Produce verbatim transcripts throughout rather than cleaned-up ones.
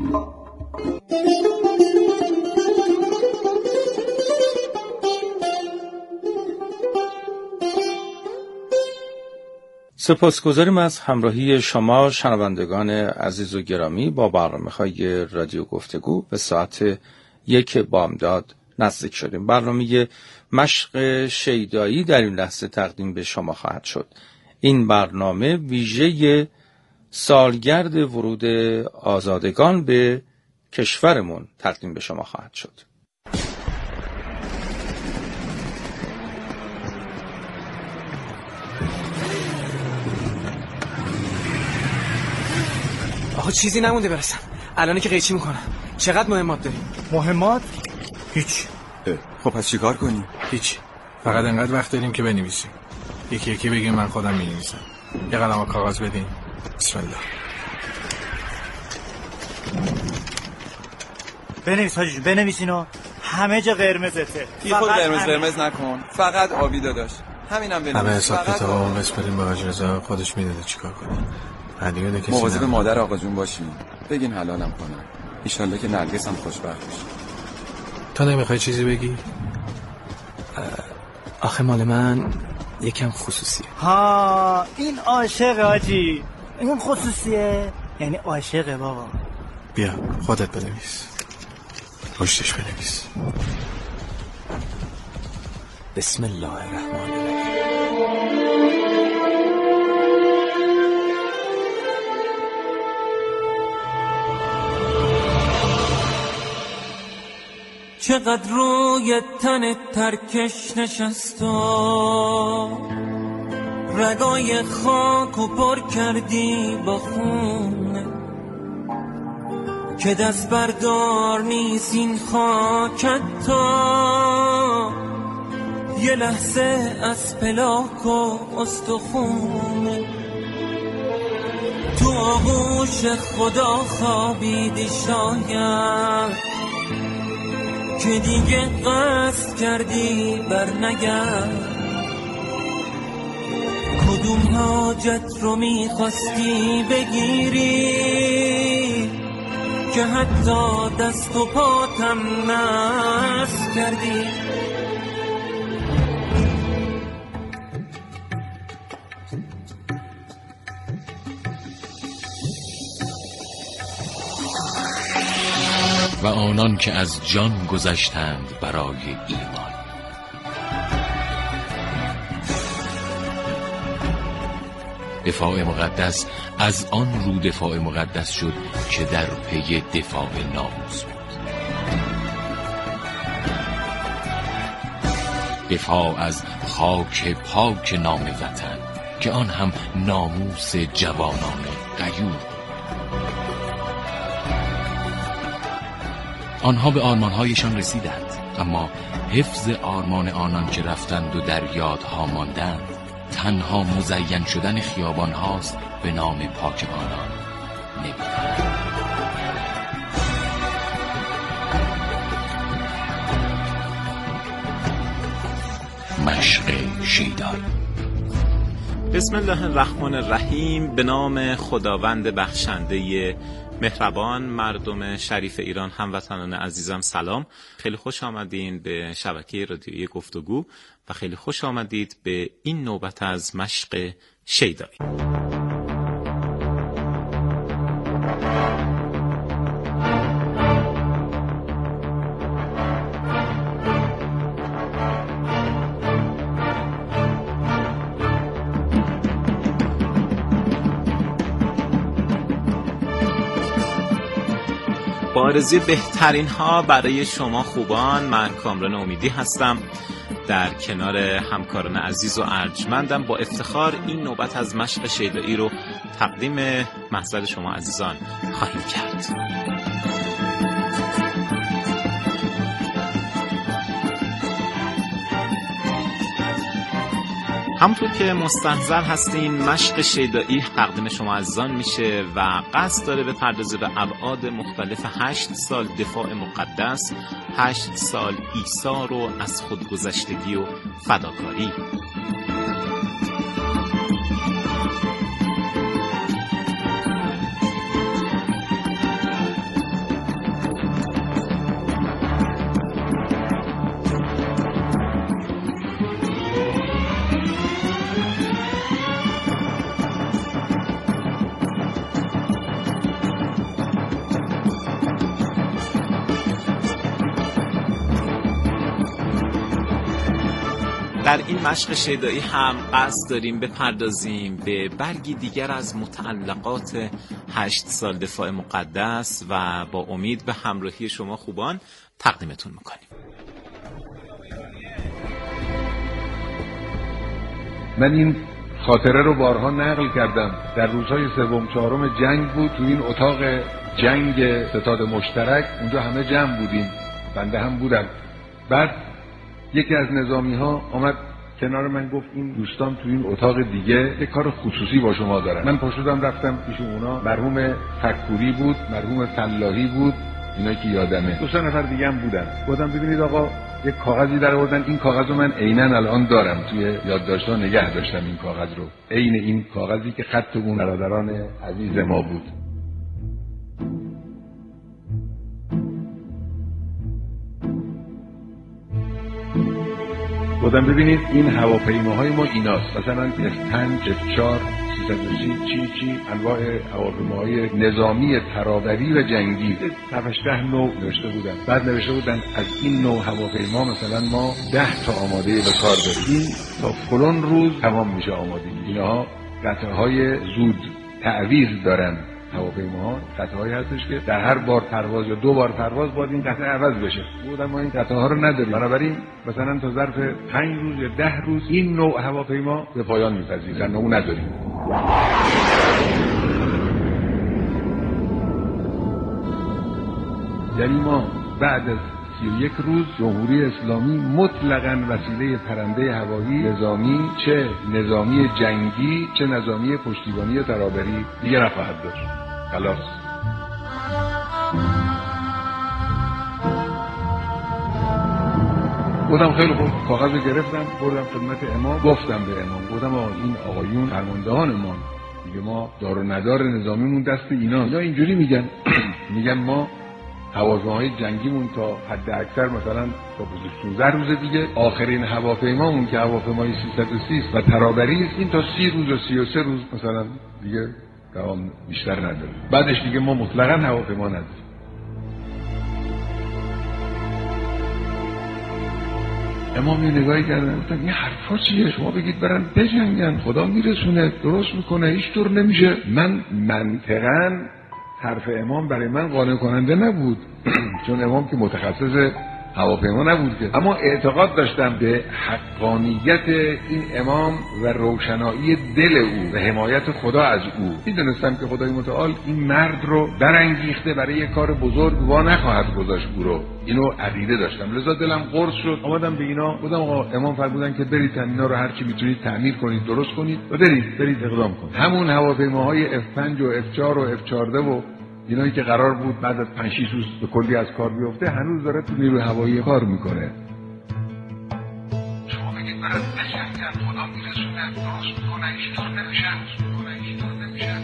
سپاسگزاریم از همراهی شما شنوندگان عزیز و گرامی. با برنامه‌های رادیو گفتگو به ساعت یک بامداد نزدیک شدیم. برنامه مشق شیدایی در این لحظه تقدیم به شما خواهد شد. این برنامه ویژه سالگرد ورود آزادگان به کشورمون تقدیم به شما خواهد شد. آقا چیزی نمونده برسم. الان که قیچی میکنم. چقدر مهمات داریم؟ مهمات؟ هیچ. خب پس چی کار کنیم؟ هیچ. فقط انقدر وقت داریم که بنویسیم. یکی یکی بگیم من خودم می‌نویسم. یه قلم و کاغذ بدین. بسم الله. بنویس حاجی، بنویس اینو. همه جا قرمزته. یه خود قرمز قرمز نکن. فقط آبی داداش. همینم بنویس. همه حساب کتابمون بسپریم به حاج رضا، خودش میدونه چیکار کنه. مواظب مادر آقا جون باشین. بگین حلالم کنم. ان شاءالله که نرگس هم خوشبخت بشه. تو نمیخوای چیزی بگی؟ آخه مال من یکم خصوصیه. ها این عاشق حاجی. این خصوصیه یعنی عاشقه بابا. بیا خودت بنویس. پشتش بنویس. بسم الله الرحمن الرحیم. چقدر روی تن ترکش نشست و رگای خاک و پر کردی با خونه که دست بردار نیست این خاکت تا یه لحظه از پلاک و استخونه تو آغوش خدا خوابیدی شاید که دیگه قصد کردی بر نگرد کدوم حاجت رو میخواستی بگیری که حتی دست و پاتم نست کردی و آنان که از جان گذشتند برای ایمان. دفاع مقدس از آن رو دفاع مقدس شد که در پی دفاع ناموس بود. دفاع از خاک پاک نام وطن که آن هم ناموس جوانان غیور. آنها به آرمانهایشان رسیدند، اما حفظ آرمان آنان که رفتند و در یادها ماندند تنها مزین شدن خیابان هاست به نام پاک آنان نمی‌دانند. مشق شیدایی. بسم الله الرحمن الرحیم. به نام خداوند بخشنده مهربان. مردم شریف ایران، هموطنان عزیزم سلام. خیلی خوش آمدین به شبکه رادیویی گفتگو و خیلی خوش آمدید به این نوبت از مشق شیدایی. با آرزوی بهترین ها برای شما خوبان، من کامران امیدی هستم. در کنار همکاران عزیز و ارجمندم با افتخار این نوبت از مشق شیدایی رو تقدیم محضر شما عزیزان خواهیم کرد. همونطور که مستحضر هستین، مشق شیدایی تقدیم شما عزیزان میشه و قصد داره بپردازه به ابعاد مختلف هشت سال دفاع مقدس، هشت سال ایثار و از خودگذشتگی و فداکاری. در این مشق شیدایی هم قصد داریم بپردازیم به برگی دیگر از متعلقات هشت سال دفاع مقدس و با امید به همراهی شما خوبان تقدیمتون میکنیم. من این خاطره رو بارها نقل کردم. در روزهای سوم چهارم جنگ بود، تو این اتاق جنگ ستاد مشترک اونجا همه جمع بودیم، بنده هم بودم. بعد یکی از نظامی ها آمد کنار من گفت این دوستان تو این اتاق دیگه یک کار خصوصی با شما دارن. من پاشدم رفتم پیش اونا. مرحوم فکوری بود، مرحوم فلاحی بود، اینا که یادمه، دو سه نفر دیگه هم بودن. گفتم ببینید آقا یک کاغذی در آوردن، این کاغذ رو من عیناً الان دارم، توی یادداشت‌ها نگه داشتم این کاغذ رو، عین این کاغذی که خط اون برادران عزیز ما بود. گفتم ببینید این هواپیماهای ما ایناست، مثلا اف پنج، اف چهار، سیصد و سی، چی چی انواع هواپیماهای نظامی ترابری و جنگی، هفت نوع نوشته بودن. بعد نوشته بودن از این نوع هواپیما مثلا ما ده تا آماده به کار داریم، این تا فلان روز تمام میشه آمادگی. اینها قطعه‌های زود تعویض دارن. هواپیماها قطعه‌هایی هستش که در هر بار پرواز یا دو بار پرواز باید این قطعه عوض بشه. بودن ما این قطعه ها رو نداریم، بنابراین مثلا تا ظرف پنج روز یا ده روز این نوع هواپیما به پایان میپذیره، در نوع نداریم. یعنی ما بعد از سی و یک روز جمهوری اسلامی مطلقاً وسیله پرنده هوایی نظامی، چه نظامی جنگی چه نظامی پشتیبانی ترابری دیگه نخواهد داشت. خلاص. بودم خیلی خوب، کاغذ رو گرفتم بردم خدمت امام، گفتم به امام، گفتم آقا این آقایون فرماندهان ما میگه ما دار و ندار نظامیمون دست اینا، اینا اینجوری میگن میگن ما هواپیماهای جنگیمون تا حد اکثر مثلا تا شانزده روز دیگه، آخرین هواپیمامون که هواپیمای سیصد و سی و ترابری است این تا سی روز و سی و سه روز مثلا دیگه دوام بیشتر نداره. بعدش دیگه ما مطلقاً هواپیما نداریم. امام یه نگاهی کردن گفتن این حرفا چیه؟ شما بگید برن بجنگن، خدا میرسونه، درست میکنه، هیچ طور نمیشه. من منطقاً حرف امام برای من قانع کننده نبود چون امام که متخصص هواپیما نبود که، اما اعتقاد داشتم به حقانیت این امام و روشنایی دل او و حمایت خدا از او. میدونستم که خدای متعال این مرد رو برانگیخته برای یک کار بزرگ وا نخواهد گذاشت او رو. اینو عقیده داشتم، لذا دلم قرص شد. آمدم به اینا گفتم آقا امام فرمودن که برید اینا رو هر چی میتونید تعمیر کنید، درست کنید و برید برید اقدام کنید. همون هواپیماهای اف پنج و اف چهار و اف چهارده و اینایی که قرار بود بعد از پنج شش روز به کلی از کار بیفته هنوز داره تو نیروی هوایی کار میکنه. شما بگید برای بجنگن، خدا میرسونه، درست میکنه، هیچ طور نمیشه، هیچ طور نمیشه.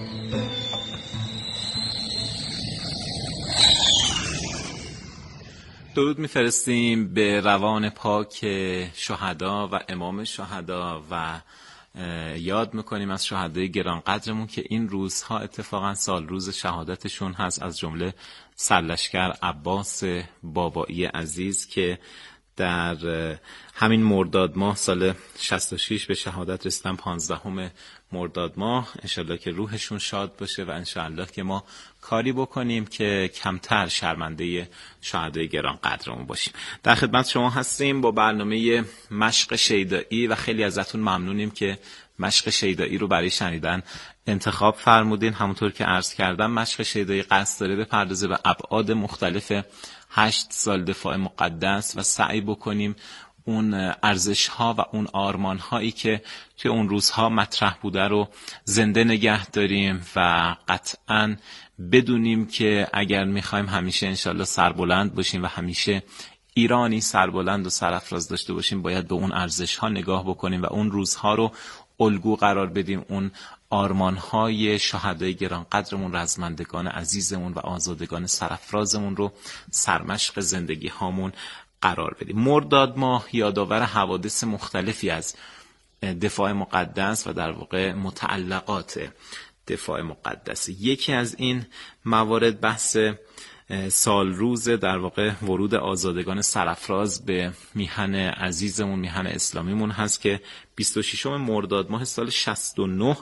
درود میفرستیم به روان پاک شهدا و امام شهدا و یاد میکنیم از شهدای گرانقدرمون که این روزها اتفاقا سال روز شهادتشون هست، از جمله سرلشکر عباس بابایی عزیز که در همین مرداد ماه سال شصت و شش به شهادت رسیدن، پانزدهم مرداد ماه. انشالله که روحشون شاد باشه و انشالله که ما کاری بکنیم که کمتر شرمنده شهدای گرانقدرمون باشیم. در خدمت شما هستیم با برنامه مشق شیدایی و خیلی ازتون ممنونیم که مشق شیدایی رو برای شنیدن انتخاب فرمودین. همونطور که عرض کردم مشق شیدایی قصد داره بپردازه به ابعاد مختلف هشت سال دفاع مقدس و سعی بکنیم اون ارزش ها و اون آرمان هایی که توی اون روزها مطرح بوده رو زنده نگه داریم و قطعاً بدونیم که اگر میخوایم همیشه انشالله سربلند باشیم و همیشه ایرانی سربلند و سرافراز داشته باشیم باید به اون ارزش ها نگاه بکنیم و اون روزها رو الگو قرار بدیم، اون آرمان‌های شهدای گرانقدرمون، رزمندگان عزیزمون و آزادگان سرافرازمون رو سرمشق زندگی هامون قرار بدیم. مرداد ماه یادآور حوادث مختلفی از دفاع مقدس و در واقع متعلقات دفاع مقدس. یکی از این موارد بحث سال روز در واقع ورود آزادگان سرافراز به میهن عزیزمون، میهن اسلامیمون هست که بیست و ششم مرداد ماه سال شصت و نه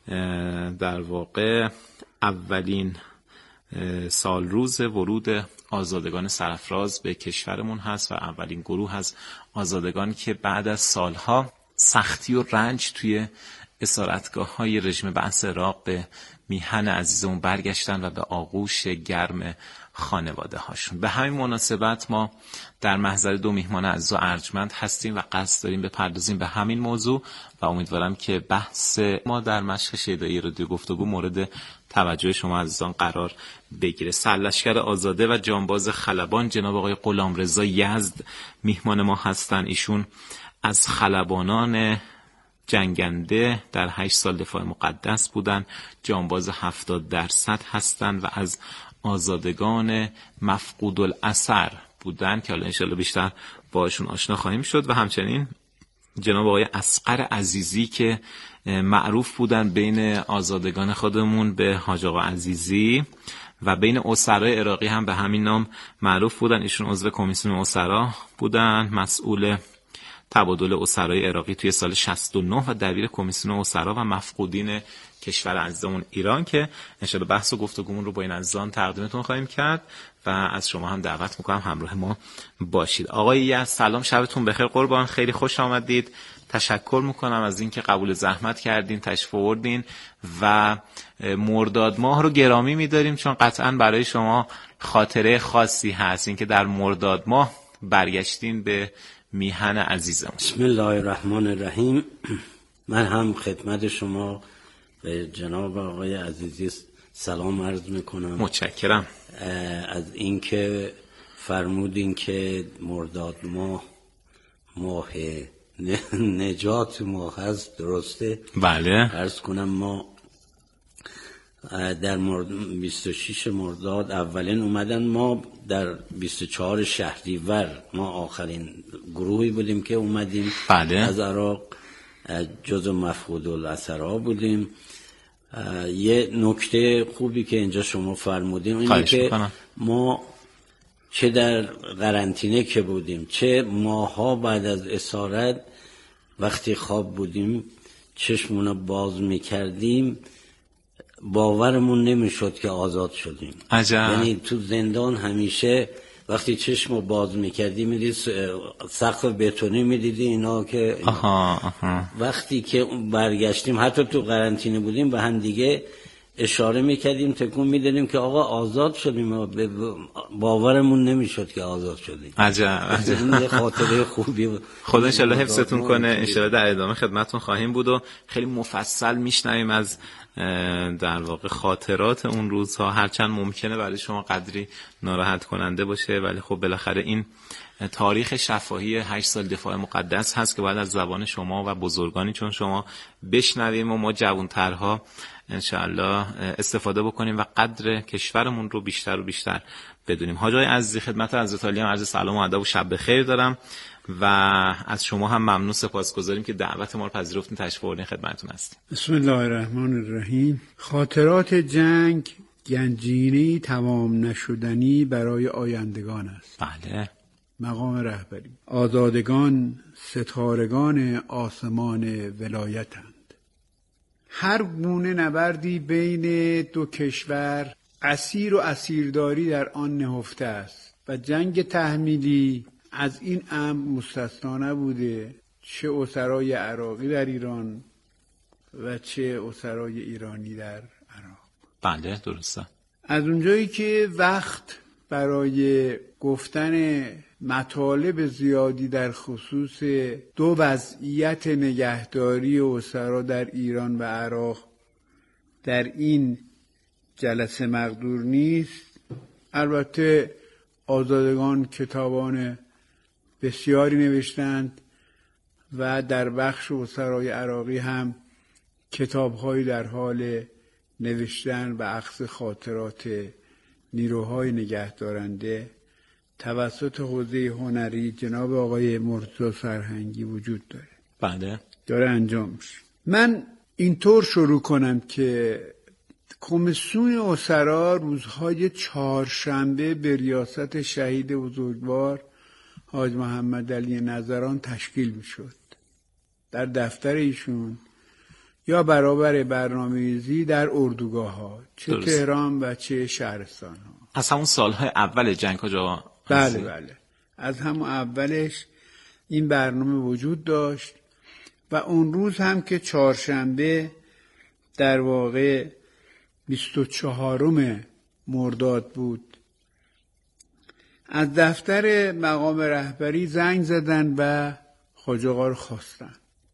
در واقع اولین سال روز ورود آزادگان سرافراز به کشورمون هست و اولین گروه از آزادگان که بعد از سالها سختی و رنج توی اسارتگاه های رژیم بعث عراق به میهن عزیزمون برگشتن و به آغوش گرم خانواده هاشون. به همین مناسبت ما در محضر دو میهمان عزیز و ارجمند هستیم و قصد داریم بپردازیم به همین موضوع و امیدوارم که بحث ما در مشق شیدایی رادیو گفتگو مورد توجه شما عزیزان قرار بگیره. سرلشکر آزاده و جانباز خلبان جناب آقای غلامرضا یزد میهمان ما هستن. ایشون از خلبانان جنگنده در هشت سال دفاع مقدس بودن، جانباز هفتاد درصد هستن و از آزادگان مفقود الاثر بودن که حالا انشالله بیشتر باشون آشنا خواهیم شد. و همچنین جناب آقای اصغر عزیزی که معروف بودن بین آزادگان خودمون به حاج آقا عزیزی و بین اسرای عراقی هم به همین نام معروف بودن. ایشون عضو کمیسیون اسرا بودن، مسئول تبادل اسرای عراقی توی سال شصت و نه و دبیر کمیسیون اسرا و مفقودین کشور عزیزمون ایران که انشالله بحث و گفتگومون رو با این عزیزان تقدیمتون خواهیم کرد و از شما هم دعوت میکنم همراه ما باشید. آقای یزد سلام، شبتون بخیر قربان، خیلی خوش آمدید. تشکر میکنم از اینکه قبول زحمت کردین، تشریف آوردین و مرداد ماه رو گرامی میداریم چون قطعا برای شما خاطره خاصی هست اینکه در مرداد ماه برگشتین به میهن عزیزم. بسم الله الرحمن الرحیم. من هم خدمت شما به جناب آقای عزیزی سلام عرض میکنم. متشکرم از اینکه فرمودین که مرداد ماه ماه نجات ماه هست. درسته؟ بله. عرض کنم ما در بیست و شش مرداد اولین اومدن، ما در بیست و چهار شهریور ما آخرین گروهی بودیم که اومدیم. بله. از عراق جزو مفقود الاثرها بودیم. یه نکته خوبی که اینجا شما فرمودیم اینه که ما چه در قرنطینه که بودیم چه ماها بعد از اسارت وقتی خواب بودیم چشمونو باز میکردیم باورمون نمیشد که آزاد شدیم. عجب. یعنی تو زندان همیشه وقتی چشمو باز میکردی میدید سقف بتونی میدیدی اینا که آها آها. وقتی که برگشتیم حتی تو قرنطینه بودیم به هم دیگه اشاره میکردیم، تکون میدادیم که آقا آزاد شدیم، باورمون نمیشد که آزاد شدیم. عجب عجب. این خاطره خوبی بود. خدا انشالله حفظتون کنه. انشالله در ادامه خدمتتون خواهیم بود و خیلی مفصل میشنویم از در واقع خاطرات اون روزها، هرچند ممکنه برای شما قدری ناراحت کننده باشه ولی خب بالاخره این تاریخ شفاهی هشت سال دفاع مقدس هست که باید از زبان شما و بزرگانی چون شما بشنویم و ما جوانترها انشاءالله استفاده بکنیم و قدر کشورمون رو بیشتر و بیشتر بدونیم. حاج آقای عزیزی خدمت حضرت عالی هم عرض سلام و ادب و شب بخیر دارم و از شما هم ممنون سپاسگزاریم که دعوت ما رو پذیرفتین، تشریف آوردین، خدمتتون هستیم. بسم الله الرحمن الرحیم. خاطرات جنگ گنجینه‌ای تمام نشدنی برای آیندگان است. بله. مقام رهبری. آزادگان ستارگان آسمان ولایتند. هر گونه نبردی بین دو کشور اسیر و اسیرداری در آن نهفته است و جنگ تحمیلی از این امر مستثنا نبوده، چه اسرای عراقی در ایران و چه اسرای ایرانی در عراق. بله درسته. از اونجایی که وقت برای گفتن مطالب زیادی در خصوص دو وضعیت نگهداری اسرا در ایران و عراق در این جلسه مقدور نیست. البته آزادگان کتابان بسیاری نوشتند و در بخش اسرای عراقی هم کتاب‌هایی در حال نوشتن و اخذ خاطرات نیروهای نگهدارنده توسط حوزه هنری جناب آقای مرتضی سرهنگی وجود داره. بله. داره انجام میشه. من اینطور شروع کنم که کمیسیون اسرا روزهای چهارشنبه به ریاست شهید بزرگوار حاج محمد علی نظران تشکیل می شد. در دفتر ایشون یا برابر برنامه‌ریزی در اردوگاه ها، چه درست. تهران و چه شهرستان ها. از همون سالهای اول جنگ ها جا بله بله از همون اولش این برنامه وجود داشت و اون روز هم که چهارشنبه در واقع بیست و چهارم مرداد بود، از دفتر مقام رهبری زنگ زدن و خواجه آقا رو خواستن.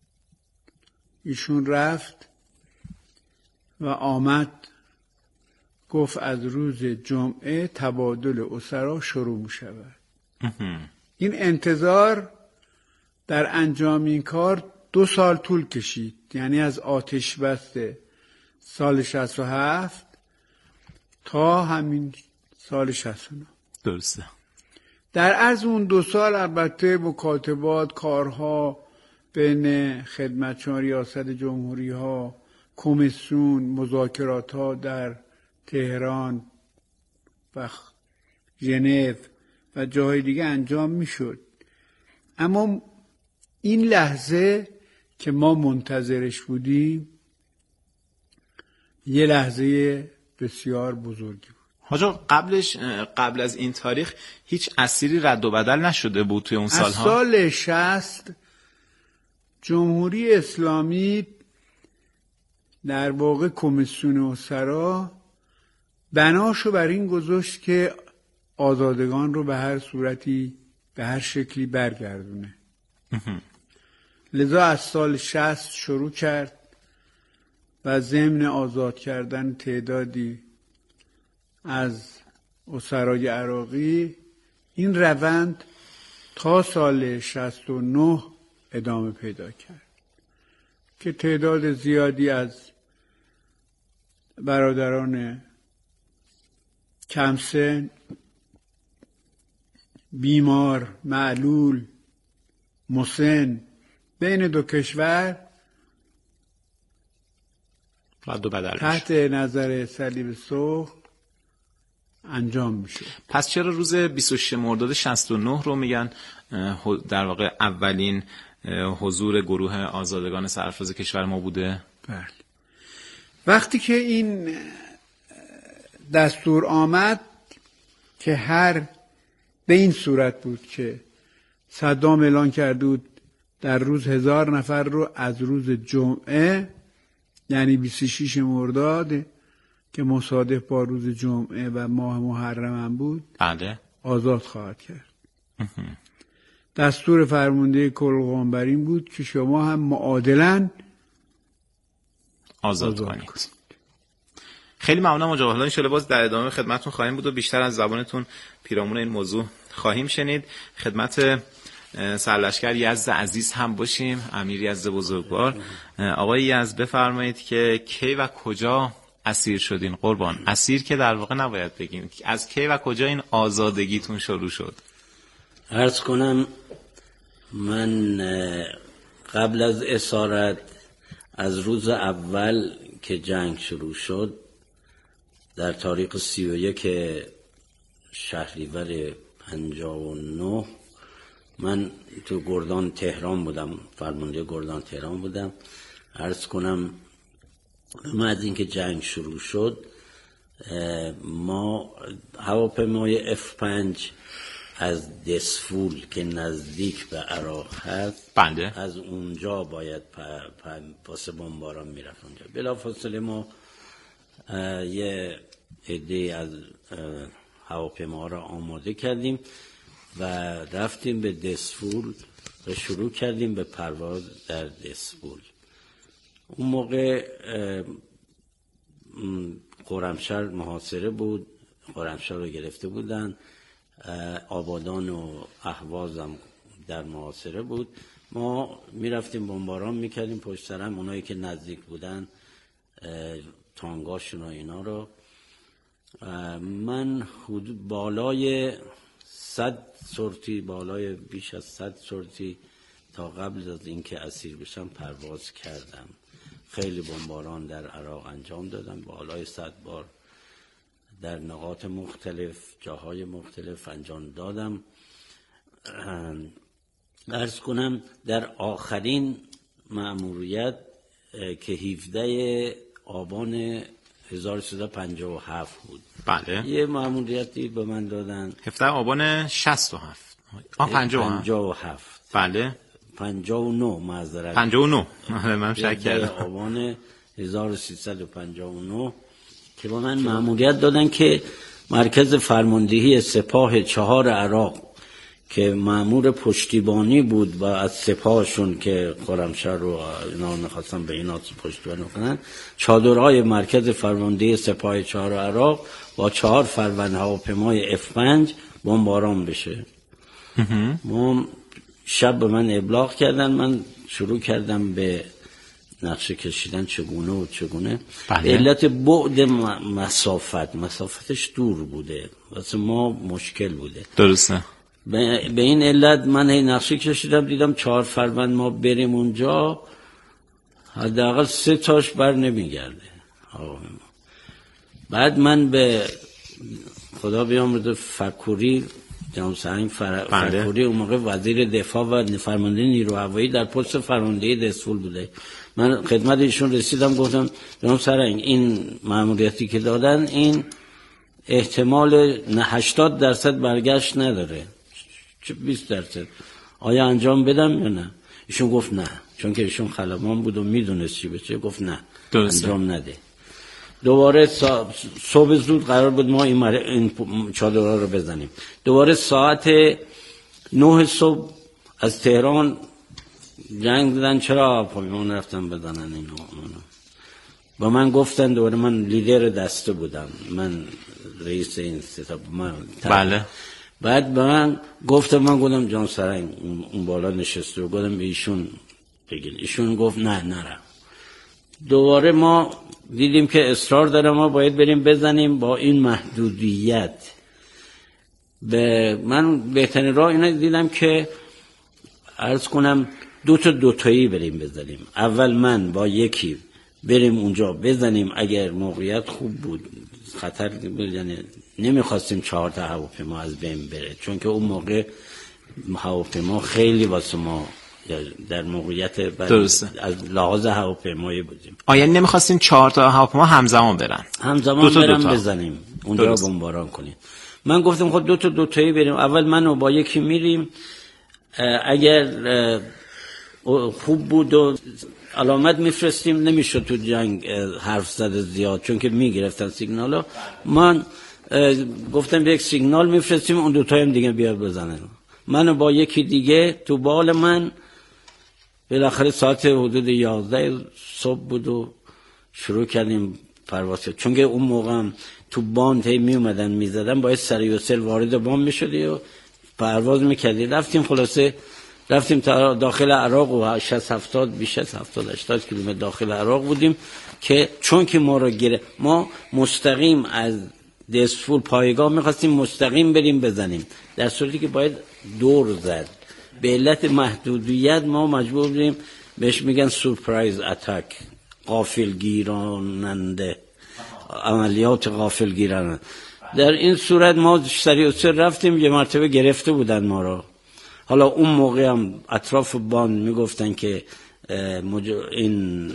ایشون رفت و آمد گفت از روز جمعه تبادل اسرا شروع می شود. این انتظار در انجام این کار دو سال طول کشید، یعنی از آتش بس سال شصت و هفت تا همین سال شصت و نه. درسته. در عرض اون دو سال البته مکاتبات، کارها بین خدمتچیان ریاست جمهوری ها، کمیسیون، مذاکرات ها در تهران و ژنو و جاهای دیگه انجام می شد. اما این لحظه که ما منتظرش بودیم یه لحظه بسیار بزرگی بود. حاجا قبلش قبل از این تاریخ هیچ اسیری رد و بدل نشده بود توی اون سالها؟ از سال شصت جمهوری اسلامی در واقع کمیسیون اسرا بناشو بر این گذاشت که آزادگان رو به هر صورتی به هر شکلی برگردونه. لذا از سال شصت شروع کرد و ضمن آزاد کردن تعدادی از اسرای عراقی این روند تا سال شصت و نه ادامه پیدا کرد که تعداد زیادی از برادران کمسن، بیمار، معلول، مسن بین دو کشور رد و بدل تحت نظر صلیب سرخ انجام میشه. پس چرا روز بیست و ششم مرداد شصت و نه رو میگن در واقع اولین حضور گروه آزادگان سرفراز کشور ما بوده؟ بله. وقتی که این دستور آمد که هر به این صورت بود که صدام اعلان کرده بود در روز هزار نفر رو از روز جمعه یعنی بیست و ششم مرداد که مصادف با روز جمعه و ماه محرم هم بود بله آزاد خواهد کرد. دستور فرمانده کل قوام بر این بود که شما هم معادلاً آزاد, آزاد کنید. کنید. خیلی ممنونم آقا. حالا ان شاءالله باز در ادامه خدمتتون خواهیم بود و بیشتر از زبانتون پیرامون این موضوع خواهیم شنید. خدمت سرلشکر یزد عزیز هم باشیم، امیر یزد بزرگوار. آقای یزد بفرمایید که کی و کجا اسیر شدین قربان؟ اسیر که در واقع نباید بگیم، از کی و کجا این آزادگیتون شروع شد؟ عرض کنم من قبل از اسارت از روز اول که جنگ شروع شد در تاریخ سی و یک شهریور پنجاه و نه من تو گردان تهران بودم، فرمانده گردان تهران بودم. عرض کنم ما از اینکه جنگ شروع شد ما هواپیمای اف پنج از دسفول که نزدیک به عراق هست بنده. از اونجا باید پاس بمباران میرفت اونجا. بلافاصله ما یه عده از هواپیما را آماده کردیم و رفتیم به دسفول و شروع کردیم به پرواز در دسفول. اون موقع خرمشهر محاصره بود، خرمشهر رو گرفته بودن، آبادان و اهواز هم در محاصره بود. ما میرفتیم بمباران میکردیم پشت سر هم، اونایی که نزدیک بودن تانگاشون و اینا رو. من حدود بالای صد سورتی، بالای بیش از صد سورتی تا قبل از اینکه اسیر بشم پرواز کردم خیلی بمباران در عراق انجام دادم، بالای صد بار در نقاط مختلف، جاهای مختلف انجام دادم. عرض کنم در آخرین مأموریت که هفده آبان هزار و سیصد و پنجاه و هفت بود. بله. یه مأموریتی به من دادن هفده آبان شصت و هفت. آه پنجاه و هفت. بله. پنجاه و نه معذرت. پنجاه و نه. من شک کردم. آبان هزار و سیصد و پنجاه و نه که به من مأموریت دادن که مرکز فرماندهی سپاه چهار عراق که مأمور پشتیبانی بود و از سپاهشون که خرمشهر رو اینا می‌خواستن به اینا پشتیبانی کنن، چادرهای مرکز فرماندهی سپاه چهار عراق با چهار فروند هواپیمای اف پنج بمباران بشه. ما شب به من ابلاغ کردن، من شروع کردم به نقشه کشیدن چگونه و چگونه. بله. به علت بعد مسافت، مسافتش دور بوده واسه ما مشکل بوده. درسته. به این علت من هی نقشه کشیدم، دیدم چهار فروند ما بریم اونجا حداقل سه تاش بر نمیگرده. بعد من به خدا بیامرزه فکوری جناب سعیم فر... فکوری اون موقع وزیر دفاع و فرمانده نیرو هوایی در پست فرماندهی دسفول بوده. من خدمت ایشون رسیدم، گفتم جناب سرنگ این مأموریتی که دادن این احتمال هشتاد درصد برگشت نداره، چه بیست درصد، آیا انجام بدم یا نه؟ ایشون گفت نه، چون که ایشون خلبان بود و میدونست چی بشه، گفت نه درسته. انجام نده. دوباره سا... صبح زود قرار بود ما این, مر... این چادرها رو بزنیم. دوباره ساعت نه صبح از تهران جنگ دادن، چرا پایمان رفتن بزنن اینو. با من گفتن، دوباره من لیدر دسته بودم، من رئیس این ستاب من بله. بعد به من گفتم، من گفتم جان سرنگ اون بالا نشسته و گفتم به ایشون بگید. ایشون گفت نه نرم. دوباره ما دیدیم که اصرار داره ما باید بریم بزنیم با این محدودیت. به من بهترین راه اینه دیدم که عرض کنم دو تا دوتایی بریم بزنیم. اول من با یکی بریم اونجا بزنیم، اگر موقعیت خوب بود خطر بود، یعنی نمیخواستیم چهار تا هواپیما از بین بره، چون که اون موقع هواپیما خیلی واسه ما در موقعیت درسته. از لحاظ هواپیمایی بودیم. آیا نمیخواستیم چهار تا هواپیما همزمان برن؟ همزمان برن بزنیم اونجا بمباران کنیم. من گفتم خود دو تا دوتایی بریم. اول منو با یکی میریم، اگر خوب بود و علامت میفرستیم، نمیشد تو جنگ حرف زده زیاد چون که میگرفتن سیگنالو. من گفتم یک سیگنال میفرستیم، اون دوتایی هم دیگه بیاد بزنن. منو با یکی دیگه تو بال من، بالاخره ساعت حدود یازده صبح بود و شروع کردیم پرواز، چون که اون موقع هم تو باند هی می اومدن می زدن، باید سری و سر وارد باند می شدی و پرواز می کردی. رفتیم خلاصه رفتیم تا داخل عراق و شصت هفتاد بیش از هفتاد هشتاد کیلومتر داخل عراق بودیم که چون که ما رو گره ما مستقیم از دسفول پایگاه می‌خواستیم مستقیم بریم بزنیم، در صورتی که باید دور زد. به علت محدودیت ما مجبور بودیم، بهش میگن سورپرایز اتاک، غافلگیراننده، عملیات غافلگیراننده. در این صورت ما سریع سر رفتیم، یه مرتبه گرفته بودن ما رو. حالا اون موقع هم اطراف باند میگفتن که این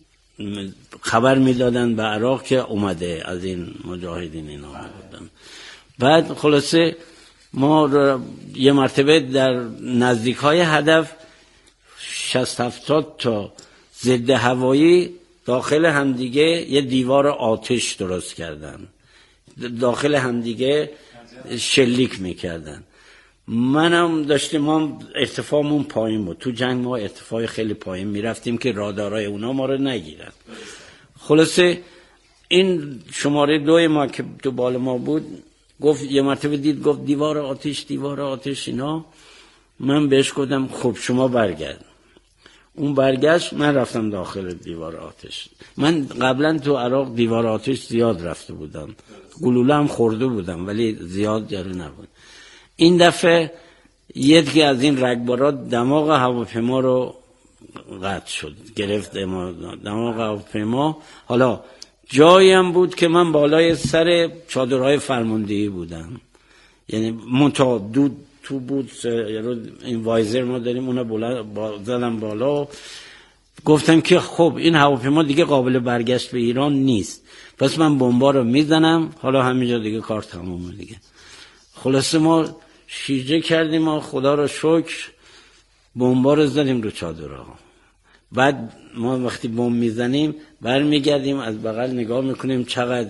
خبر میدادن به عراق که اومده از این مجاهدین اینا بودن. بعد خلاصه ما یه مرتبه در نزدیک های هدف شصت هفتاد تا ضد هوایی داخل همدیگه یه دیوار آتش درست کردن، داخل همدیگه شلیک میکردن. منم داشتیم، ما ارتفاعمون پایین بود، تو جنگ ما ارتفاع خیلی پایین میرفتیم که رادارای اونا ما رو نگیرن. خلاصه این شماره دوی ما که تو بال ما بود گفت، یه مرتبه دید گفت دیوار آتش دیوار آتش اینا. من بهش گفتم خب شما برگرد. اون برگشت، من رفتم داخل دیوار آتش. من قبلا تو عراق دیوار آتش زیاد رفته بودم، گلوله هم خورده بودم ولی زیاد جلو نبود. این دفعه یکی از این رگبارات دماغ هواپیما رو قطع شد، گرفت دماغ هواپیما. حالا جایم بود که من بالای سر چادرهای فرماندهی بودم، یعنی منتها دود تو بود، این وایزر ما داریم اونا بالا زدم بالا. گفتم که خب این هواپیما دیگه قابل برگشت به ایران نیست، پس من بمبا رو میزنم، حالا همینجا دیگه کار تمومه دیگه. خلاصه ما شیجه کردیم و خدا رو شکر بمبا رو زدیم رو چادرها. بعد ما وقتی بمب میزنیم برمیگردیم از بغل نگاه میکنیم چقدر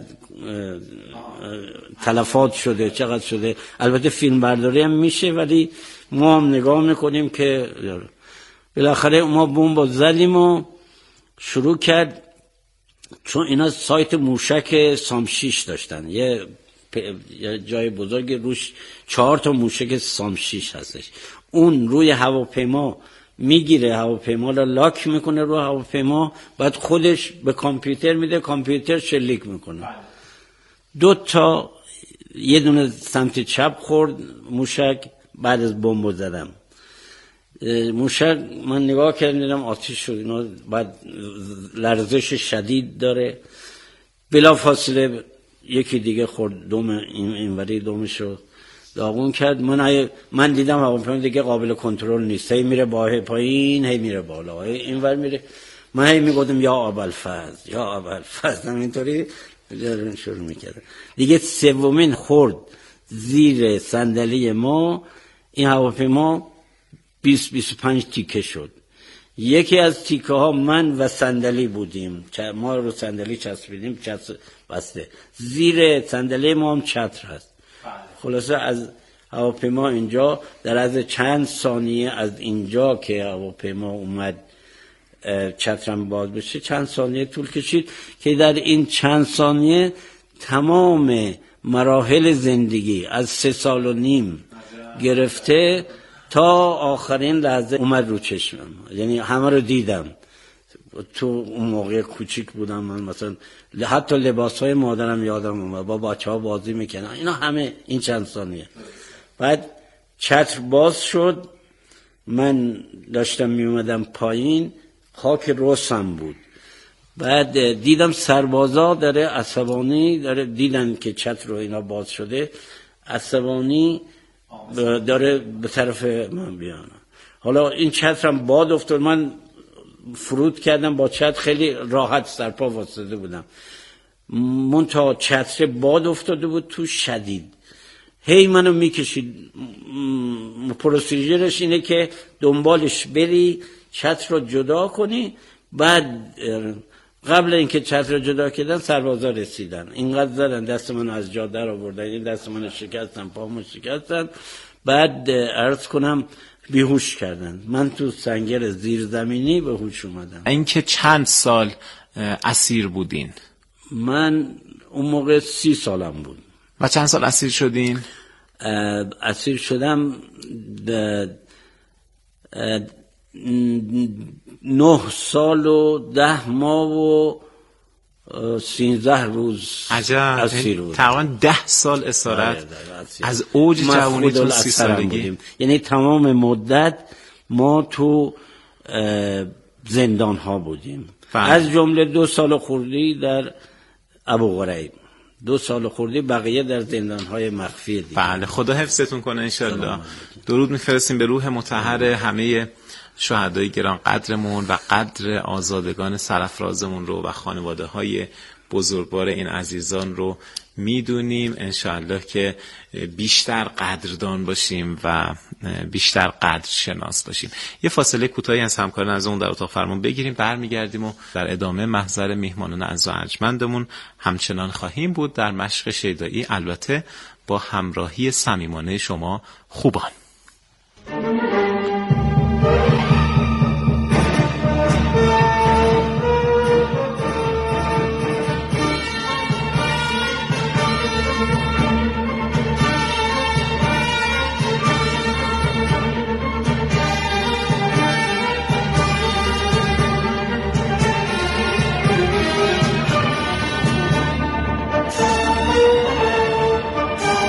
تلفات شده، چقدر شده. البته فیلم برداری هم میشه، ولی ما هم نگاه میکنیم که بالاخره ما بمب زدیم و شروع کرد. چون اینا سایت موشک سام شش داشتن، یه جای بزرگ روش چهار تا موشک سام شش هستش. اون روی هواپیما میگیره، هواپیما رو لاک میکنه رو هواپیما، بعد خودش به کامپیوتر میده، کامپیوتر شلیک میکنه. دو تا، یه دونه سمت چپ خورد موشک بعد از بمب زدم. موشک من نگاه کردم دیدم آتش شد، اینا بعد لرزش شدید داره. بلا فاصله یکی دیگه خورد دوم، این اینوری دومشو داغون کرد. من من دیدم هواپیما دیگه قابل کنترل نیست، هی میره بالا پایین، هی میره بالا، هی اینور میره. من هی میگفتم یا ابوالفضل یا ابوالفضل، اینطوری شروع میکردم دیگه. سومین خورد زیر صندلی ما، این هواپیما بیست بیست و پنج تیکه شد. یکی از تیکه ها من و صندلی بودیم، ما رو صندلی چسبیدیم، چسب بسته. زیر صندلی ما هم چتر هست. خلاصه از هواپیما اینجا در از چند ثانیه از اینجا که هواپیما اومد چترم باز بشه چند ثانیه طول کشید که در این چند ثانیه تمام مراحل زندگی از سه سال و نیم گرفته تا آخرین لحظه اومد رو چشمم. یعنی همه رو دیدم. تو اون موقع کوچیک بودم من، مثلا حتی لباسهای مادرم یادم اومد، با بچه‌ها بازی میکنن، اینا همه این چند ثانیه. بعد چتر باز شد، من داشتم میومدم پایین، خاک رسم بود. بعد دیدم سربازا داره عصبانی داره، دیدن که چتر رو اینا باز شده، عصبانی داره به طرف من بیان. حالا این چترم باد افتاد، من فرود کردم با چتر، خیلی راحت سرپا واسطه بودم. منتها چتر باد افتاده بود تو شدید، هی منو میکشید. پروسیجرش اینه که دنبالش بری، چتر رو جدا کنی. بعد قبل اینکه چتر رو جدا کردن سربازا رسیدن، اینقدر زدن دست من از جا در آوردن، این دست من شکستن، پامو شکستن. بعد عرض کنم بیهوش کردن، من تو سنگر زیرزمینی به هوش اومدم. اینکه چند سال اسیر بودین؟ من اون موقع سی سالم بود. و چند سال اسیر شدین؟ اسیر شدم نه سال و ده ماه و سینزده روز اسیر بودم. تقریبا ده سال اسارت از اوج جوانیتون سی سالگی. یعنی تمام مدت ما تو زندان ها بودیم. فهم. از جمله دو سال خوردی در ابوغریب، دو سال خوردی بقیه در زندان های مخفی دیگه. بله، خدا حفظتون کنه انشالله. درود میفرستیم به روح مطهر همه شهدای گران قدرمون و قدر آزادگان سرافرازمون رو و خانواده های بزرگوار این عزیزان رو میدونیم. انشاءالله که بیشتر قدردان باشیم و بیشتر قدر شناس باشیم. یه فاصله کوتاهی از همکاران از اون در اتاق فرمان بگیریم، برمیگردیم و در ادامه محضر میهمانان عزیز و ارجمندمون همچنان خواهیم بود در مشق شیدایی، البته با همراهی صمیمانه شما خوبان.